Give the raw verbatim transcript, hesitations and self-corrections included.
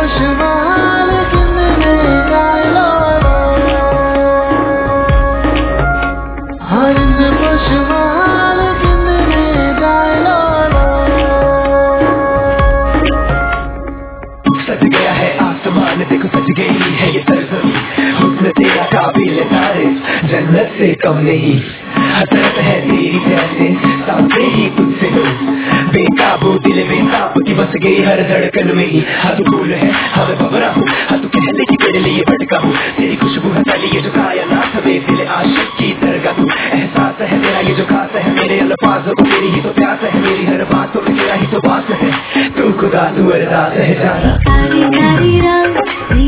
पशुहाल किन्ने गायलो हरिंद पशुहाल किन्ने गायलो सज गया है आसमान देखो सज गई है ये सरजमी हुस्न तेरा काबिल तारीफ जन्नत से कम नहीं हसरत है तेरी जैसे सामने ही तुझसे हो बेकाबू दिल बेताब की बस गई हर धड़कन में ही हाँ तू फूल है हाँ मैं भंवरा हूँ हाँ तू कहने की तेरे लिए भटका हूँ तेरी खुशबू है साली ये जो कायनात में दिल आशिक की दरगाह तू एहसास है मेरा ये जो खास है मेरे अल्फाजों को तेरी ही तो प्यास है मेरी हर बातों में तेरा ही तो बात है तू खुदा तू अरदास है जाना